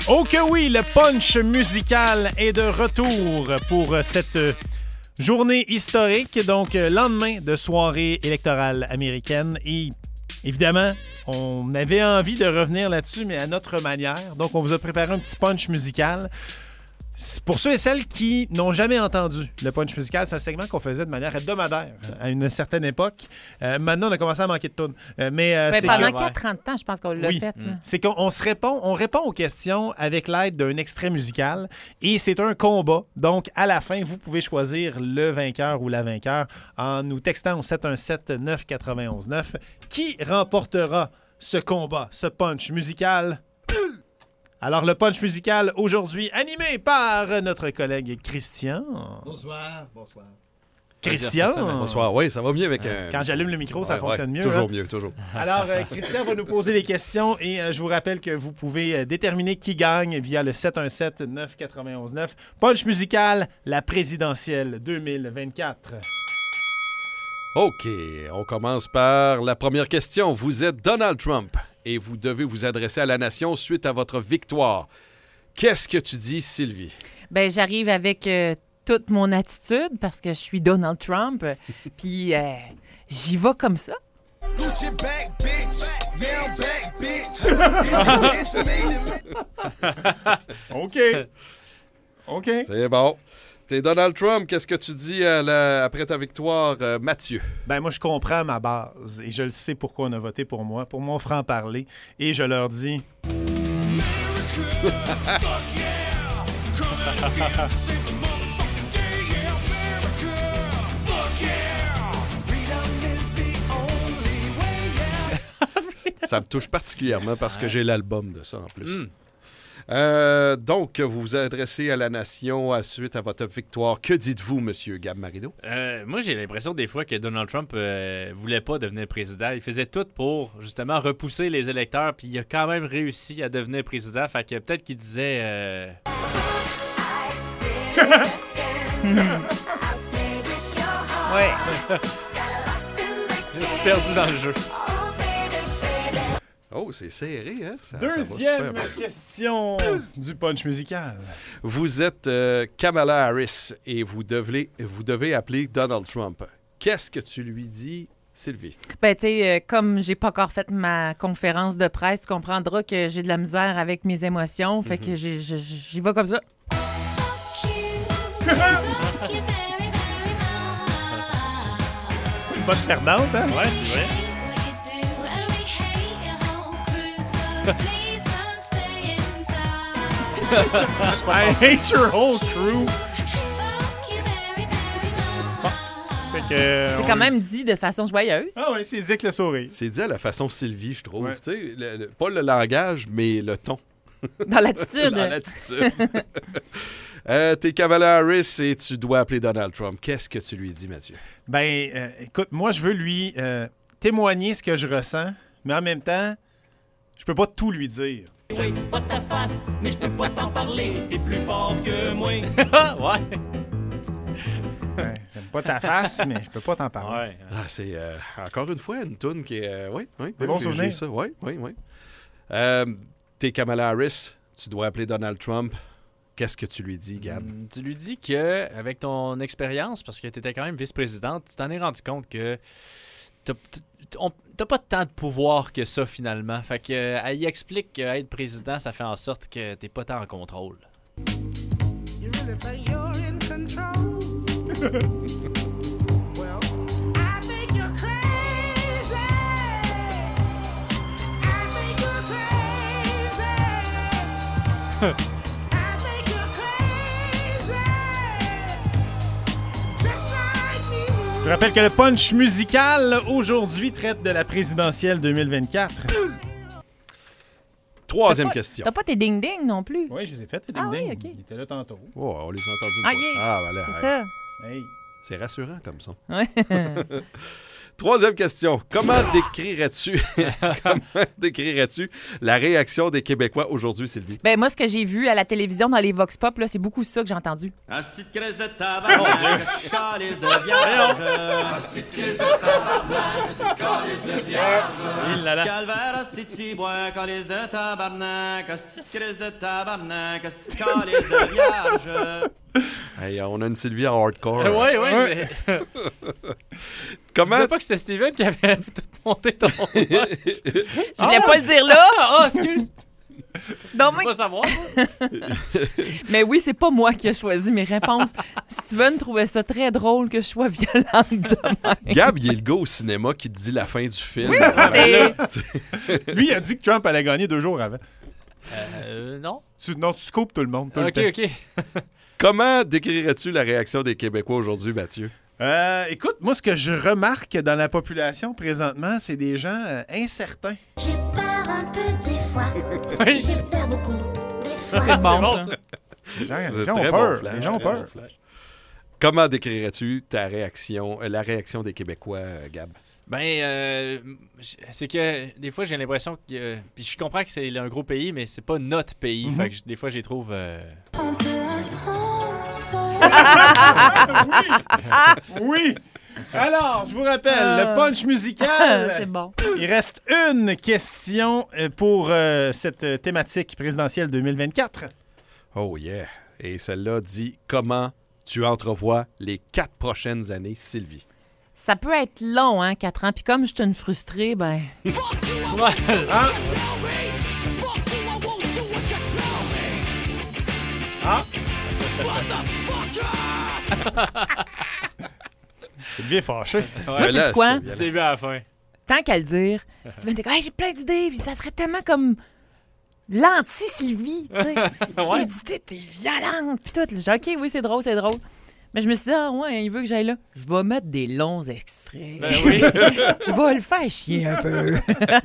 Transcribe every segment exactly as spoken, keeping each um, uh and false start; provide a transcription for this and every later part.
Oh que oui, le punch musical est de retour pour cette journée historique, donc lendemain de soirée électorale américaine. Et évidemment, on avait envie de revenir là-dessus, mais à notre manière. Donc, on vous a préparé un petit punch musical. Pour ceux et celles qui n'ont jamais entendu le punch musical, c'est un segment qu'on faisait de manière hebdomadaire à une certaine époque. Euh, maintenant, on a commencé à manquer de tunes. Euh, mais euh, ben, c'est pendant que... quatre ans de temps, je pense qu'on l'a oui. fait. Mmh. C'est qu'on on se répond, on répond aux questions avec l'aide d'un extrait musical et c'est un combat. Donc, à la fin, vous pouvez choisir le vainqueur ou la vainqueur en nous textant au sept un sept neuf neuf un neuf. Qui remportera ce combat, ce punch musical? Alors, le punch musical aujourd'hui, animé par notre collègue Christian. Bonsoir, bonsoir. Christian. Bonsoir, oui, ça va mieux avec... Euh... Quand j'allume le micro, ça ouais, fonctionne ouais, mieux. Toujours hein? mieux, toujours. Alors, euh, Christian va nous poser des questions et euh, je vous rappelle que vous pouvez euh, déterminer qui gagne via le sept un sept neuf neuf un neuf. Punch musical, la présidentielle deux mille vingt-quatre. OK, on commence par la première question. Vous êtes Donald Trump et vous devez vous adresser à la nation suite à votre victoire. Qu'est-ce que tu dis, Sylvie? Ben, j'arrive avec euh, toute mon attitude parce que je suis Donald Trump. Puis, euh, j'y vais comme ça. OK. OK. C'est bon. T'es Donald Trump, qu'est-ce que tu dis à la... après ta victoire, euh, Mathieu? Ben moi, je comprends ma base et je le sais pourquoi on a voté pour moi, pour mon franc-parler. Et je leur dis... Ça me touche particulièrement parce que j'ai l'album de ça en plus. Mm. Euh, donc, vous vous adressez à la nation à suite à votre victoire. Que dites-vous, Monsieur Gab Marineau? Euh, moi, j'ai l'impression des fois que Donald Trump euh, voulait pas devenir président. Il faisait tout pour, justement, repousser les électeurs, puis il a quand même réussi à devenir président. Fait que peut-être qu'il disait... Euh... ouais. Je suis perdu dans le jeu. Oh, c'est serré, hein? Ça, Deuxième ça question du punch musical. Vous êtes euh, Kamala Harris et vous devez, vous devez appeler Donald Trump. Qu'est-ce que tu lui dis, Sylvie? Ben, tu sais, euh, comme j'ai pas encore fait ma conférence de presse, tu comprendras que j'ai de la misère avec mes émotions. Fait mm-hmm. que j'y, j'y, j'y vais comme ça. Une bonne perdante, hein? Ouais, c'est vrai. I hate your whole crew. Fait que, c'est on... quand même dit de façon joyeuse. Ah oui, c'est dit avec le sourire. C'est dit à la façon Sylvie, je trouve. Ouais. Tu sais, le, le, pas le langage, mais le ton. Dans l'attitude. Dans l'attitude. euh, T'es Kamala Harris et tu dois appeler Donald Trump. Qu'est-ce que tu lui dis, Mathieu? Ben, euh, écoute, moi, je veux lui euh, témoigner ce que je ressens, mais en même temps, je peux pas tout lui dire. J'aime pas ta face, mais je peux pas t'en parler. T'es plus fort que moi. Ouais. Ouais, j'aime pas ta face, mais je peux pas t'en parler. Ouais. Ah, c'est euh, encore une fois une toune qui est... Euh, oui, oui. Des bons j'ai, souvenirs. j'ai ça. Oui, oui, oui. Euh, T'es Kamala Harris, tu dois appeler Donald Trump. Qu'est-ce que tu lui dis, Gab? Mm, tu lui dis que, avec ton expérience, parce que tu étais quand même vice-présidente, tu t'en es rendu compte que t'as, on, t'as pas tant de pouvoir que ça, finalement. Fait que, euh, elle y explique qu'être président, ça fait en sorte que t'es pas tant en contrôle. You really think you're in control? Well, I think you're crazy. I think you're crazy. I think you're crazy. Just like me. Je rappelle que le punch musical aujourd'hui traite de la présidentielle deux mille vingt-quatre. Troisième T'as pas, question. T'as pas tes ding-ding non plus. Oui, je les ai fait, les Ah ding-ding. oui, ok. Il était là tantôt. Oh, on les a entendus. Ah, une fois. yeah. Ah, voilà. C'est hey. ça. Hey. C'est rassurant comme ça. Ouais. Troisième question. Comment décrirais-tu comment décrirais-tu la réaction des Québécois aujourd'hui, Sylvie? Ben, moi, ce que j'ai vu à la télévision dans les Vox Pop, là, c'est beaucoup ça que j'ai entendu. Asti de crise de tabarnak, asti de calice de vierge. Asti de crise de tabarnak, asti de calice de vierge. Il là, là. Calvaire, asti de ciboire, calice de tabarnak, asti de crise de tabarnak, asti de calice de vierge. Hey, on a une Sylvie en hardcore. Oui, oui. Ouais. Comment... Tu sais pas que c'était Steven qui avait tout monté ton... Je voulais pas le dire là. Ah, excuse. Non, Je mais... veux pas savoir. moi. mais oui, c'est pas moi qui ai choisi mes réponses. Steven trouvait ça très drôle que je sois violente de même. Gab, il est le gars au cinéma qui te dit la fin du film. C'est- Lui, il a dit que Trump allait gagner deux jours avant. Euh, non. Tu, non, tu scoopes tout le monde. Tout le OK, temps. OK. Comment décrirais-tu la réaction des Québécois aujourd'hui, Mathieu? Euh, écoute, moi, ce que je remarque dans la population présentement, c'est des gens euh, incertains. J'ai peur un peu des fois. Oui. J'ai peur beaucoup des fois. C'est bon, bon, ça. ça. Les gens, C'est les gens très ont bon peur. flash, les gens ont très peur. bon flash. Comment décrirais-tu ta réaction, euh, la réaction des Québécois, euh, Gab? Ben, euh, c'est que des fois, j'ai l'impression que... euh, puis je comprends que c'est un gros pays, mais c'est pas notre pays. Mhm. Fait que je- des fois, je les trouve... euh, Un peu intense. Oui! Alors, je vous rappelle, Ah. le punch musical. C'est bon. Il reste une question euh, pour euh, cette euh, thématique présidentielle deux mille vingt-quatre. Oh yeah! Et celle-là dit comment tu entrevois les quatre prochaines années, Sylvie. Ça peut être long, hein, quatre ans. Puis comme je suis une frustrée, ben... Ah! Ah! Sylvie est fâchée. c'était- Ouais. Moi, c'est là, quoi? c'est du violent. début à la fin. Tant qu'à le dire, Steven était comme, hey, j'ai plein d'idées, puis ça serait tellement comme l'anti-Sylvie, tu sais. Ouais. Il dit, T'sais, t'es violente, puis tout. J'ai dit, OK, oui, c'est drôle, c'est drôle. Mais je me suis dit, ah ouais, il veut que j'aille là. Je vais mettre des longs extraits. Ben oui. Je vais le faire chier un peu.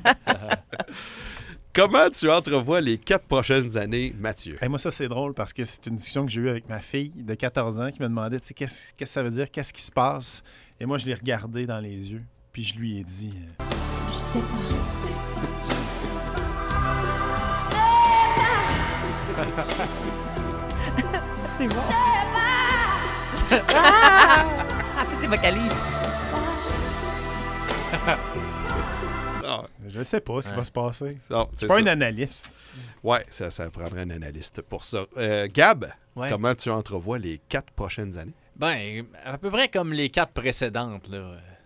Comment tu entrevois les quatre prochaines années, Mathieu? Hey, moi, ça, c'est drôle parce que c'est une discussion que j'ai eue avec ma fille de quatorze ans qui me demandait, tu sais, qu'est-ce qu'est-ce que ça veut dire, qu'est-ce qui se passe. Et moi, je l'ai regardé dans les yeux, puis je lui ai dit... euh, Je sais pas. C'est bon. Ah, c'est vocalise. Ah, Je sais pas ce qui Ouais. va se passer. non, Je c'est suis pas ça. un analyste. Ouais, ça, ça prendrait un analyste pour ça. Euh, Gab, Ouais. comment tu entrevois les quatre prochaines années? Ben, à peu près comme les quatre précédentes, là.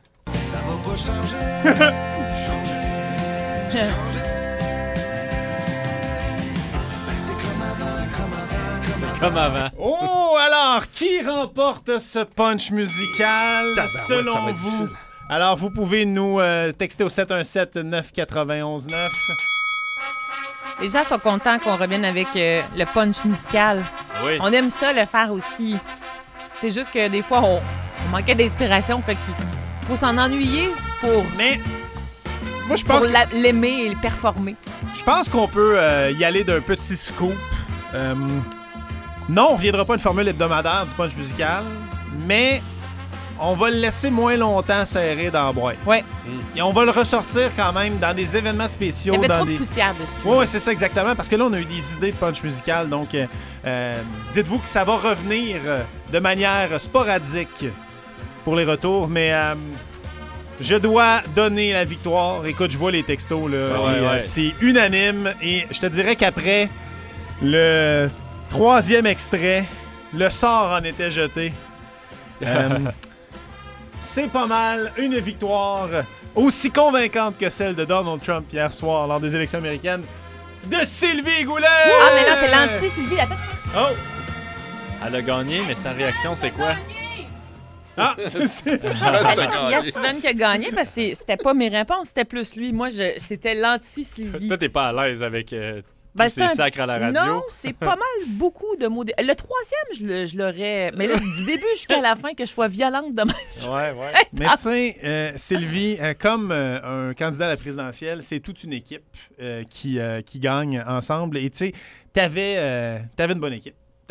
C'est comme avant. Oh, alors, qui remporte ce punch musical, Tabarouette, ça selon va être vous? difficile. Alors, vous pouvez nous euh, texter au sept un sept neuf neuf un neuf. Les gens sont contents qu'on revienne avec euh, le punch musical. Oui. On aime ça le faire aussi. C'est juste que des fois, on, on manquait d'inspiration. Fait qu'il faut s'en ennuyer pour, Mais, moi, je pour pense, que- la- l'aimer et le performer. je pense qu'on peut euh, y aller d'un petit scoop. Euh, non, on ne reviendra pas à une formule hebdomadaire du punch musical, mais on va le laisser moins longtemps serré dans la boîte. Ouais. Et on va le ressortir quand même dans des événements spéciaux. Il y avait dans trop des... de poussière dessus. Oui, ouais, c'est ça exactement, parce que là, on a eu des idées de punch musical, donc euh, euh, dites-vous que ça va revenir euh, de manière sporadique pour les retours, mais euh, je dois donner la victoire. Écoute, je vois les textos, là, Ah ouais, et, euh, ouais. c'est unanime, et je te dirais qu'après le troisième extrait, le sort en était jeté. Euh, c'est pas mal une victoire aussi convaincante que celle de Donald Trump hier soir lors des élections américaines de Sylvie Goulet! Ah, mais non, c'est l'anti-Sylvie. Attends. Oh! Elle a gagné, mais sa réaction, c'est quoi? Ah! J'allais crier à Steven qui a gagné parce que c'est- c'était pas mes réponses, c'était plus lui. Moi, je, c'était l'anti-Sylvie. Toi, t'es pas à l'aise avec euh, Ben, tous c'est ces un- sacres à la radio. Non, c'est pas mal beaucoup de mots. dé- Le troisième, je le- je l'aurais. Mais là, du début jusqu'à la fin, que je sois violente de même. Ouais, ouais. Mais tu sais, euh, Sylvie, euh, comme euh, un candidat à la présidentielle, c'est toute une équipe euh, qui, euh, qui gagne ensemble. Et tu sais, t'avais, euh, t'avais une bonne équipe.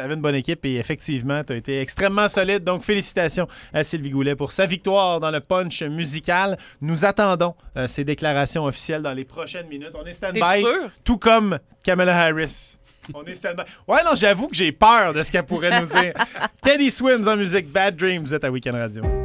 avais une bonne équipe et effectivement, tu as été extrêmement solide. Donc, félicitations à Sylvie Goulet pour sa victoire dans le punch musical. Nous attendons euh, ses déclarations officielles dans les prochaines minutes. On est T'es stand-by, sûr? tout comme Kamala Harris. On est stand-by. Ouais, non, j'avoue que j'ai peur de ce qu'elle pourrait nous dire. Teddy Swims en musique, Bad Dreams, vous êtes à Week-end Radio.